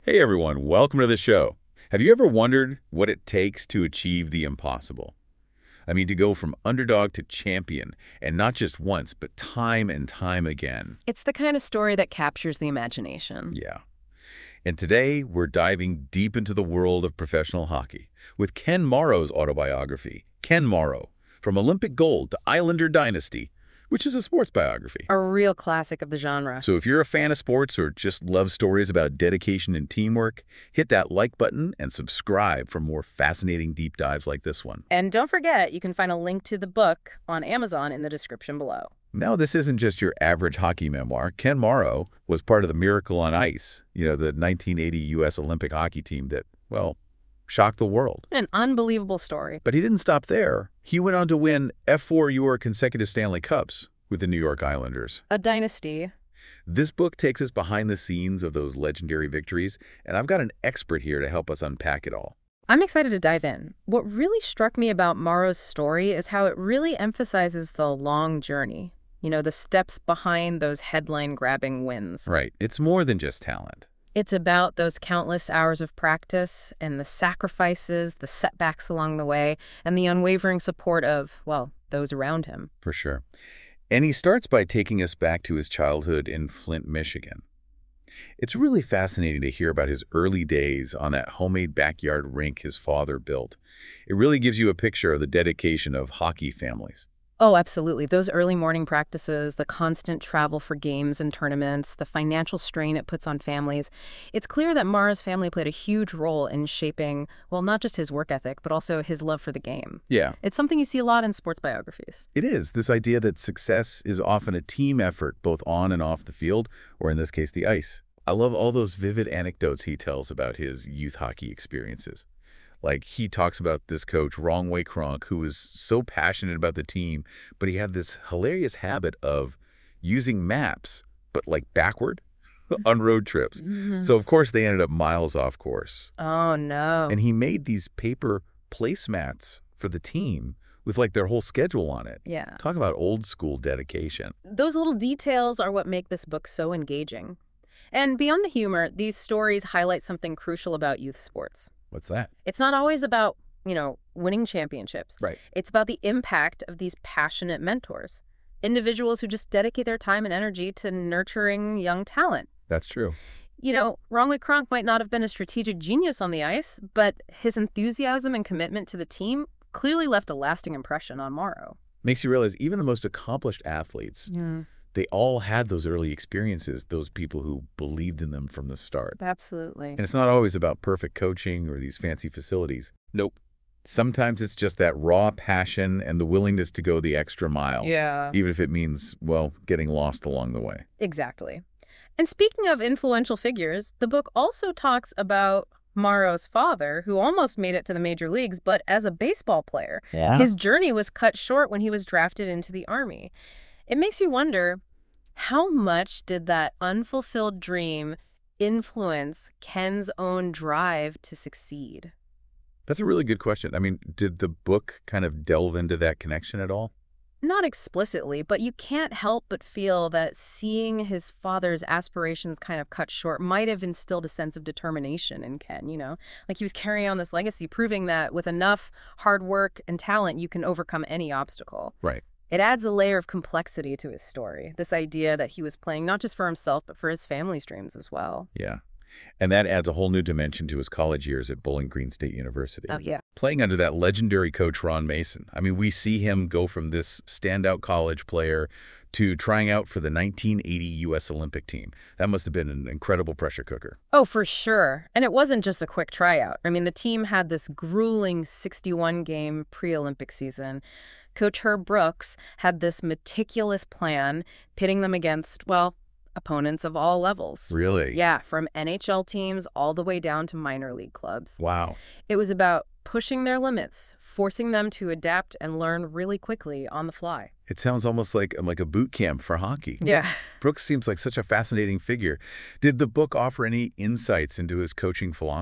Hey everyone, welcome to the show. Have you ever wondered what it takes to achieve the impossible? I mean, to go from underdog to champion, and not just once, but time and time again. It's the kind of story that captures the imagination. Yeah. And today, we're diving deep into the world of professional hockey with Ken Morrow's autobiography, Ken Morrow, From Olympic Gold to Islander Dynasty, which is a sports biography. A real classic of the genre. So if you're a fan of sports or just love stories about dedication and teamwork, hit that like button and subscribe for more fascinating deep dives like this one. And don't forget, you can find a link to the book on Amazon in the description below. Now, this isn't just your average hockey memoir. Ken Morrow was part of the Miracle on Ice, the 1980 U.S. Olympic hockey team that, well, shocked the world. An unbelievable story. But he didn't stop there. He went on to win F4 consecutive Stanley Cups with the New York Islanders. A dynasty. This book takes us behind the scenes of those legendary victories, and I've got an expert here to help us unpack it all. I'm excited to dive in. What really struck me about Morrow's story is how it really emphasizes the long journey. The steps behind those headline-grabbing wins. Right. It's more than just talent. It's about those countless hours of practice and the sacrifices, the setbacks along the way, and the unwavering support of, well, those around him. For sure. And he starts by taking us back to his childhood in Flint, Michigan. It's really fascinating to hear about his early days on that homemade backyard rink his father built. It really gives you a picture of the dedication of hockey families. Oh, absolutely. Those early morning practices, the constant travel for games and tournaments, the financial strain it puts on families. It's clear that Morrow's family played a huge role in shaping, well, not just his work ethic, but also his love for the game. Yeah. It's something you see a lot in sports biographies. It is. This idea that success is often a team effort, both on and off the field, or in this case, the ice. I love all those vivid anecdotes he tells about his youth hockey experiences. Like, he talks about this coach, Wrong-Way Kronk, who was so passionate about the team, but he had this hilarious habit of using maps, but like backward, on road trips. So, of course, they ended up miles off course. Oh, no. And he made these paper placemats for the team with like their whole schedule on it. Yeah. Talk about old school dedication. Those little details are what make this book so engaging. And beyond the humor, these stories highlight something crucial about youth sports. What's that? It's not always about, winning championships. Right. It's about the impact of these passionate mentors, individuals who just dedicate their time and energy to nurturing young talent. That's true. Wrong-Way Kronk might not have been a strategic genius on the ice, but his enthusiasm and commitment to the team clearly left a lasting impression on Morrow. Makes you realize even the most accomplished athletes, they all had those early experiences, those people who believed in them from the start. Absolutely. And it's not always about perfect coaching or these fancy facilities. Nope. Sometimes it's just that raw passion and the willingness to go the extra mile. Yeah. Even if it means, well, getting lost along the way. Exactly. And speaking of influential figures, the book also talks about Morrow's father, who almost made it to the major leagues, but as a baseball player. Yeah. His journey was cut short when he was drafted into the Army. It makes you wonder, how much did that unfulfilled dream influence Ken's own drive to succeed? That's a really good question. I mean, did the book kind of delve into that connection at all? Not explicitly, but you can't help but feel that seeing his father's aspirations kind of cut short might have instilled a sense of determination in Ken, Like he was carrying on this legacy, proving that with enough hard work and talent, you can overcome any obstacle. Right. It adds a layer of complexity to his story, this idea that he was playing not just for himself, but for his family's dreams as well. Yeah. And that adds a whole new dimension to his college years at Bowling Green State University. Oh, yeah. Playing under that legendary coach, Ron Mason. I mean, we see him go from this standout college player to trying out for the 1980 U.S. Olympic team. That must have been an incredible pressure cooker. Oh, for sure. And it wasn't just a quick tryout. I mean, the team had this grueling 61-game pre-Olympic season. Coach Herb Brooks had this meticulous plan, pitting them against, well, opponents of all levels. Really? Yeah, from NHL teams all the way down to minor league clubs. Wow. It was about pushing their limits, forcing them to adapt and learn really quickly on the fly. It sounds almost like a boot camp for hockey. Yeah. Brooks seems like such a fascinating figure. Did the book offer any insights into his coaching philosophy?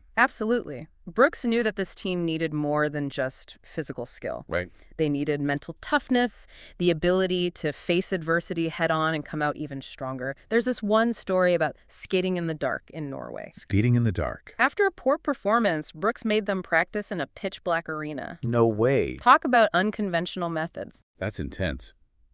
Absolutely. Brooks knew that this team needed more than just physical skill. Right. They needed mental toughness, the ability to face adversity head on and come out even stronger. There's this one story about skating in the dark in Norway. Skating in the dark. After a poor performance, Brooks made them practice in a pitch-black arena. No way. Talk about unconventional methods. That's intense.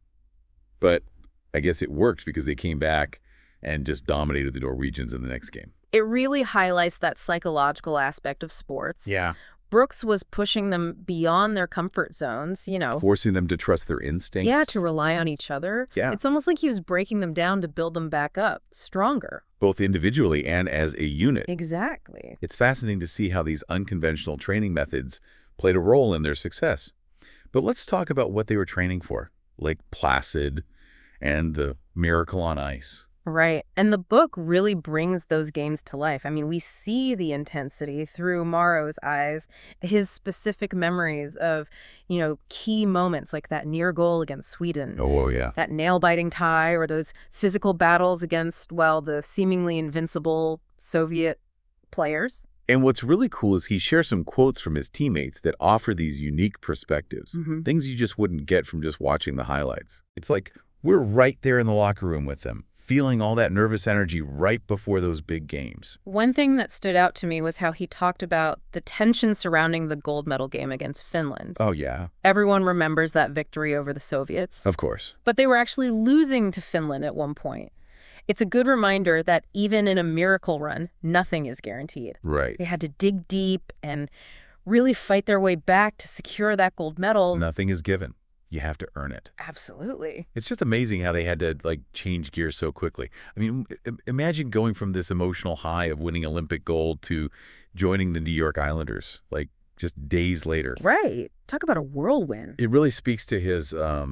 But I guess it works because they came back and just dominated the Norwegians in the next game. It really highlights that psychological aspect of sports. Yeah. Brooks was pushing them beyond their comfort zones, Forcing them to trust their instincts. Yeah, to rely on each other. Yeah. It's almost like he was breaking them down to build them back up, stronger. Both individually and as a unit. Exactly. It's fascinating to see how these unconventional training methods played a role in their success. But let's talk about what they were training for, like Placid and the Miracle on Ice. Right. And the book really brings those games to life. I mean, we see the intensity through Morrow's eyes, his specific memories of, key moments like that near goal against Sweden. Oh, yeah. That nail-biting tie or those physical battles against, the seemingly invincible Soviet players. And what's really cool is he shares some quotes from his teammates that offer these unique perspectives, things you just wouldn't get from just watching the highlights. It's like we're right there in the locker room with them, feeling all that nervous energy right before those big games. One thing that stood out to me was how he talked about the tension surrounding the gold medal game against Finland. Oh, yeah. Everyone remembers that victory over the Soviets. Of course. But they were actually losing to Finland at one point. It's a good reminder that even in a miracle run, nothing is guaranteed. Right. They had to dig deep and really fight their way back to secure that gold medal. Nothing is given. You have to earn it. Absolutely. It's just amazing how they had to, change gears so quickly. I mean, imagine going from this emotional high of winning Olympic gold to joining the New York Islanders, just days later. Right. Talk about a whirlwind. It really speaks to his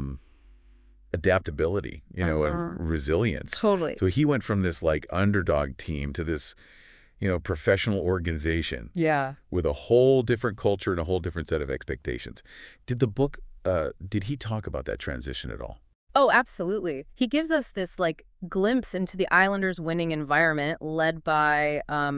adaptability, and resilience. Totally. So he went from this, underdog team to this, professional organization. Yeah. With a whole different culture and a whole different set of expectations. Did the book... did he talk about that transition at all? Oh, absolutely. He gives us this glimpse into the Islanders' winning environment led by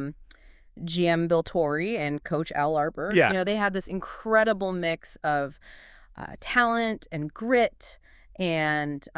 GM Bill Torrey and Coach Al Arbour. Yeah. They had this incredible mix of talent and grit and,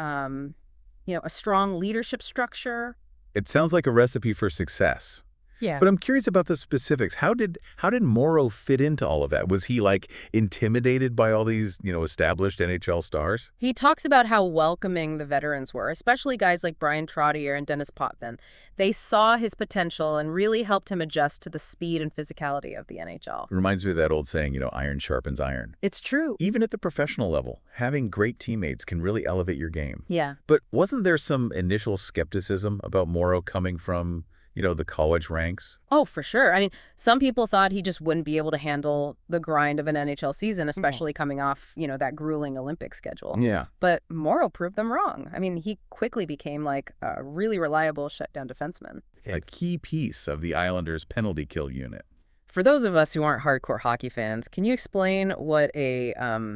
a strong leadership structure. It sounds like a recipe for success. Yeah. But I'm curious about the specifics. How did Morrow fit into all of that? Was he intimidated by all these, established NHL stars? He talks about how welcoming the veterans were, especially guys like Brian Trottier and Dennis Potvin. They saw his potential and really helped him adjust to the speed and physicality of the NHL. It reminds me of that old saying, iron sharpens iron. It's true. Even at the professional level, having great teammates can really elevate your game. Yeah. But wasn't there some initial skepticism about Morrow coming from the college ranks? Oh, for sure. I mean, some people thought he just wouldn't be able to handle the grind of an NHL season, especially coming off, that grueling Olympic schedule. Yeah. But Morrow proved them wrong. I mean, he quickly became a really reliable shutdown defenseman. A key piece of the Islanders' penalty kill unit. For those of us who aren't hardcore hockey fans, can you explain what a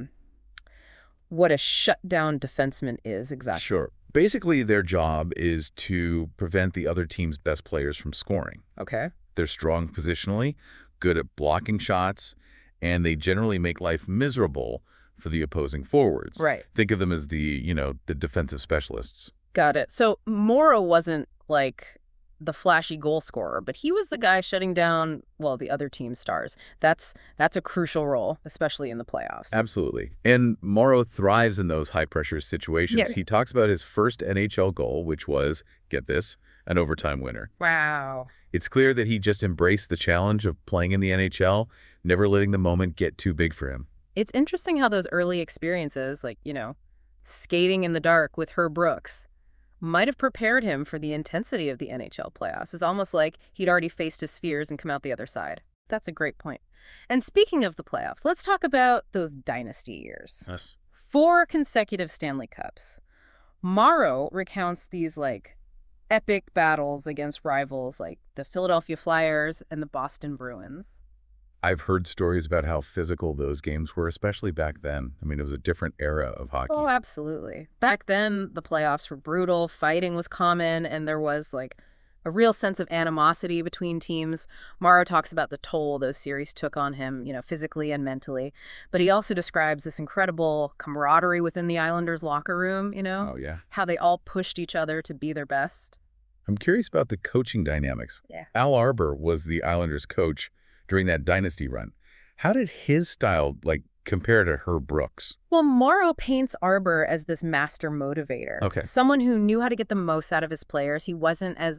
shutdown defenseman is exactly? Sure. Basically, their job is to prevent the other team's best players from scoring. Okay. They're strong positionally, good at blocking shots, and they generally make life miserable for the opposing forwards. Right. Think of them as the defensive specialists. Got it. So Morrow wasn't the flashy goal scorer, but he was the guy shutting down, the other team's stars. That's a crucial role, especially in the playoffs. Absolutely. And Morrow thrives in those high-pressure situations. Yeah. He talks about his first NHL goal, which was, get this, an overtime winner. Wow. It's clear that he just embraced the challenge of playing in the NHL, never letting the moment get too big for him. It's interesting how those early experiences, skating in the dark with Herb Brooks, might have prepared him for the intensity of the NHL playoffs. It's almost like he'd already faced his fears and come out the other side. That's a great point. And speaking of the playoffs, let's talk about those dynasty years. Yes. 4 consecutive Stanley Cups. Morrow recounts these epic battles against rivals like the Philadelphia Flyers and the Boston Bruins. I've heard stories about how physical those games were, especially back then. I mean, it was a different era of hockey. Oh, absolutely. Back then, the playoffs were brutal, fighting was common, and there was a real sense of animosity between teams. Morrow talks about the toll those series took on him, physically and mentally. But he also describes this incredible camaraderie within the Islanders locker room, Oh, yeah. how they all pushed each other to be their best. I'm curious about the coaching dynamics. Yeah. Al Arbour was the Islanders coach during that dynasty run. How did his style, compare to Herb Brooks? Well, Morrow paints Arbour as this master motivator. Okay. Someone who knew how to get the most out of his players. He wasn't as,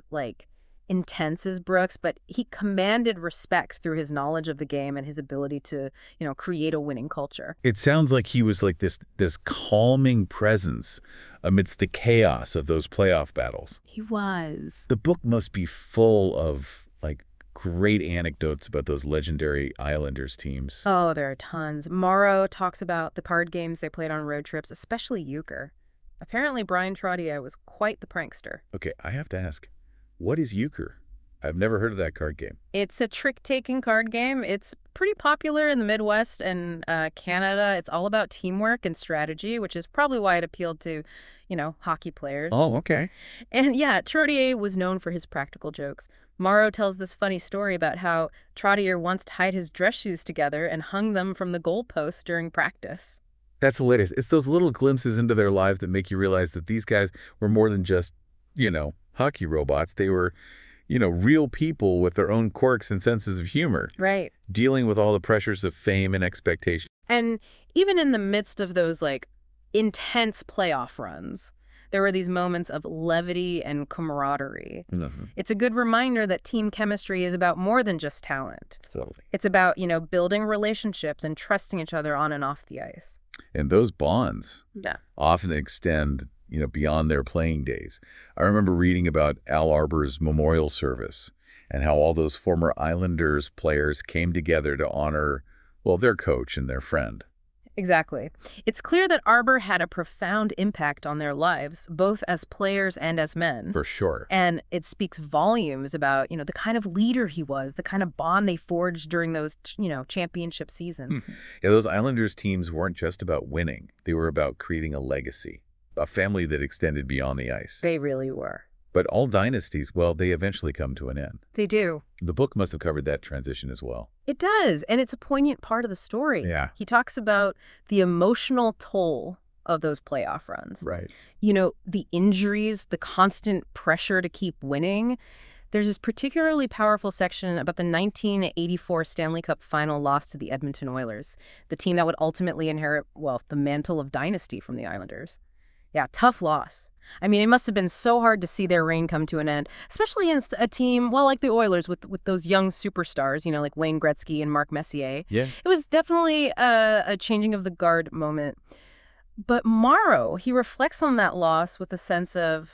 intense as Brooks, but he commanded respect through his knowledge of the game and his ability to, create a winning culture. It sounds like he was like this calming presence amidst the chaos of those playoff battles. He was. The book must be full of, great anecdotes about those legendary Islanders teams. Oh, there are tons. Morrow talks about the card games they played on road trips, especially euchre. Apparently, Bryan Trottier was quite the prankster. Okay, I have to ask, what is euchre? I've never heard of that card game. It's a trick-taking card game. It's pretty popular in the Midwest and Canada. It's all about teamwork and strategy, which is probably why it appealed to, hockey players. Oh, okay. And yeah, Trottier was known for his practical jokes. Morrow tells this funny story about how Trottier once tied his dress shoes together and hung them from the goalpost during practice. That's hilarious. It's those little glimpses into their lives that make you realize that these guys were more than just, hockey robots. They were, real people with their own quirks and senses of humor. Right. Dealing with all the pressures of fame and expectation. And even in the midst of those, intense playoff runs, there were these moments of levity and camaraderie. Mm-hmm. It's a good reminder that team chemistry is about more than just talent. Totally. It's about, building relationships and trusting each other on and off the ice. And those bonds Yeah. often extend, beyond their playing days. I remember reading about Al Arbour's memorial service and how all those former Islanders players came together to honor, their coach and their friend. Exactly. It's clear that Arbour had a profound impact on their lives, both as players and as men. For sure. And it speaks volumes about, the kind of leader he was, the kind of bond they forged during those, championship seasons. Yeah, those Islanders teams weren't just about winning. They were about creating a legacy, a family that extended beyond the ice. They really were. But all dynasties, they eventually come to an end. They do. The book must have covered that transition as well. It does, and it's a poignant part of the story. Yeah. He talks about the emotional toll of those playoff runs. Right. The injuries, the constant pressure to keep winning. There's this particularly powerful section about the 1984 Stanley Cup final loss to the Edmonton Oilers, the team that would ultimately inherit, the mantle of dynasty from the Islanders. Yeah, tough loss. I mean, it must have been so hard to see their reign come to an end, especially in a team, like the Oilers with those young superstars, like Wayne Gretzky and Mark Messier. Yeah. It was definitely a changing of the guard moment. But Morrow, he reflects on that loss with a sense of,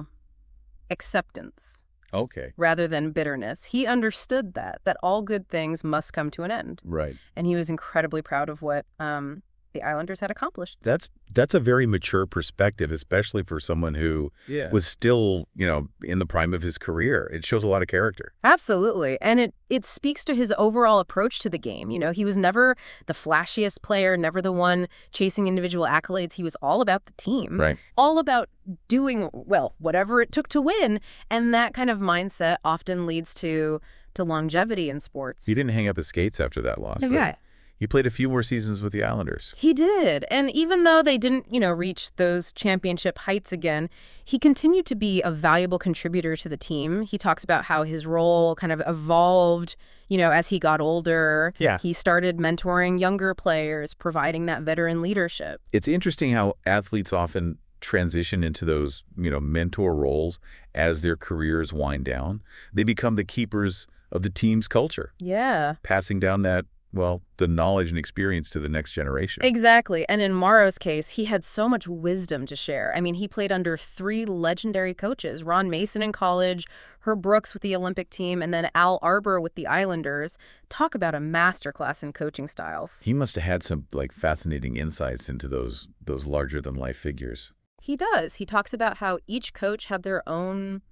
acceptance. Okay. Rather than bitterness. He understood that all good things must come to an end. Right. And he was incredibly proud of what the Islanders had accomplished. That's a very mature perspective, especially for someone who was still, in the prime of his career. It shows a lot of character. Absolutely. And it speaks to his overall approach to the game. He was never the flashiest player, never the one chasing individual accolades. He was all about the team. Right. All about doing, whatever it took to win. And that kind of mindset often leads to longevity in sports. He didn't hang up his skates after that loss. Okay. Right? He played a few more seasons with the Islanders. He did. And even though they didn't, reach those championship heights again, he continued to be a valuable contributor to the team. He talks about how his role kind of evolved, as he got older. Yeah. He started mentoring younger players, providing that veteran leadership. It's interesting how athletes often transition into those, mentor roles as their careers wind down. They become the keepers of the team's culture. Yeah. Passing down that, the knowledge and experience to the next generation. Exactly. And in Morrow's case, he had so much wisdom to share. I mean, he played under 3 legendary coaches, Ron Mason in college, Herb Brooks with the Olympic team, and then Al Arbour with the Islanders. Talk about a masterclass in coaching styles. He must have had some fascinating insights into those larger-than-life figures. He does. He talks about how each coach had their own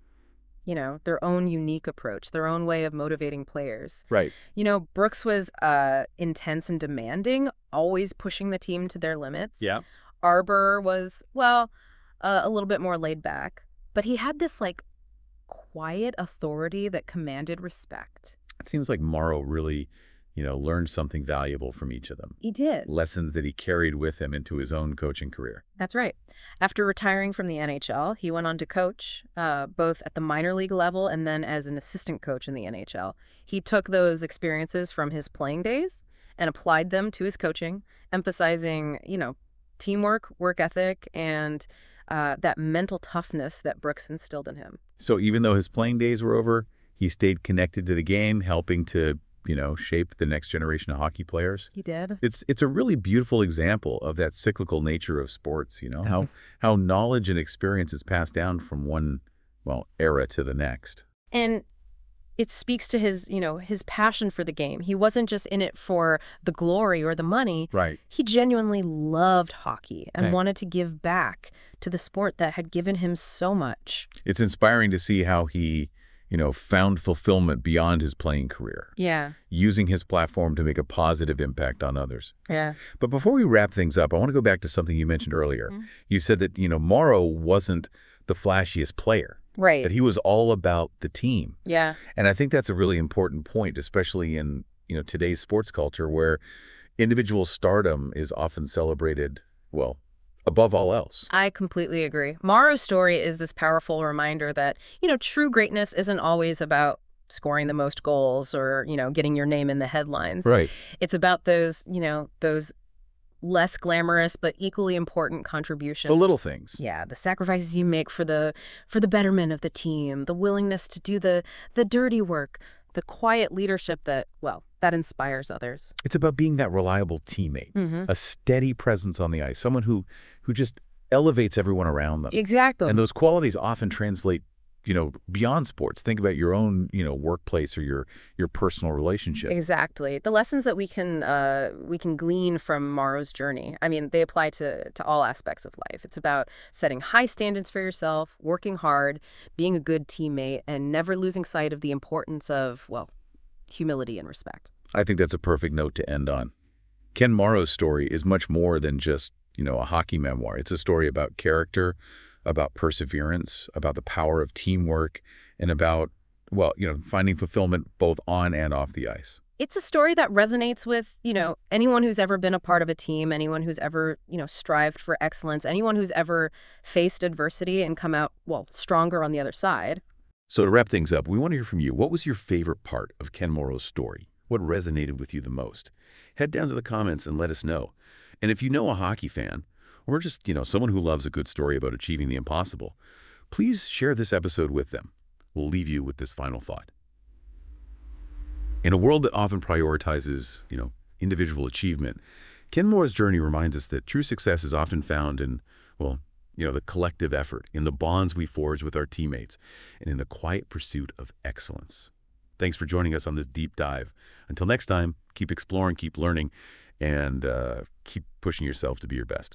unique approach, their own way of motivating players. Right. Brooks was intense and demanding, always pushing the team to their limits. Yeah. Arbour was, a little bit more laid back. But he had this, quiet authority that commanded respect. It seems like Morrow really, learned something valuable from each of them. He did. Lessons that he carried with him into his own coaching career. That's right. After retiring from the NHL, he went on to coach both at the minor league level and then as an assistant coach in the NHL. He took those experiences from his playing days and applied them to his coaching, emphasizing, teamwork, work ethic, and that mental toughness that Brooks instilled in him. So even though his playing days were over, he stayed connected to the game, helping to, shape the next generation of hockey players. He did. It's a really beautiful example of that cyclical nature of sports, how knowledge and experience is passed down from one, era to the next. And it speaks to his passion for the game. He wasn't just in it for the glory or the money. Right. He genuinely loved hockey and Okay. wanted to give back to the sport that had given him so much. It's inspiring to see how he, found fulfillment beyond his playing career, Yeah. using his platform to make a positive impact on others. Yeah. But before we wrap things up, I want to go back to something you mentioned earlier. Mhm. You said that, Morrow wasn't the flashiest player, Right. that he was all about the team. Yeah. And I think that's a really important point, especially in, today's sports culture where individual stardom is often celebrated, above all else. I completely agree. Morrow's story is this powerful reminder that, true greatness isn't always about scoring the most goals or, getting your name in the headlines. Right. It's about those less glamorous but equally important contributions. The little things. Yeah, the sacrifices you make for the betterment of the team, the willingness to do the dirty work, the quiet leadership that inspires others. It's about being that reliable teammate, a steady presence on the ice, someone who just elevates everyone around them. Exactly. And those qualities often translate, beyond sports. Think about your own, workplace or your personal relationship. Exactly. The lessons that we can glean from Morrow's journey, I mean, they apply to all aspects of life. It's about setting high standards for yourself, working hard, being a good teammate, and never losing sight of the importance of, humility and respect. I think that's a perfect note to end on. Ken Morrow's story is much more than just, a hockey memoir. It's a story about character, about perseverance, about the power of teamwork, and about, finding fulfillment both on and off the ice. It's a story that resonates with, anyone who's ever been a part of a team, anyone who's ever, strived for excellence, anyone who's ever faced adversity and come out, stronger on the other side. So to wrap things up, we want to hear from you. What was your favorite part of Ken Morrow's story? What resonated with you the most? Head down to the comments and let us know. And if you know a hockey fan, or just, someone who loves a good story about achieving the impossible, please share this episode with them. We'll leave you with this final thought. In a world that often prioritizes, individual achievement, Ken Morrow's journey reminds us that true success is often found in, the collective effort, in the bonds we forge with our teammates, and in the quiet pursuit of excellence. Thanks for joining us on this deep dive. Until next time, keep exploring, keep learning, and keep pushing yourself to be your best.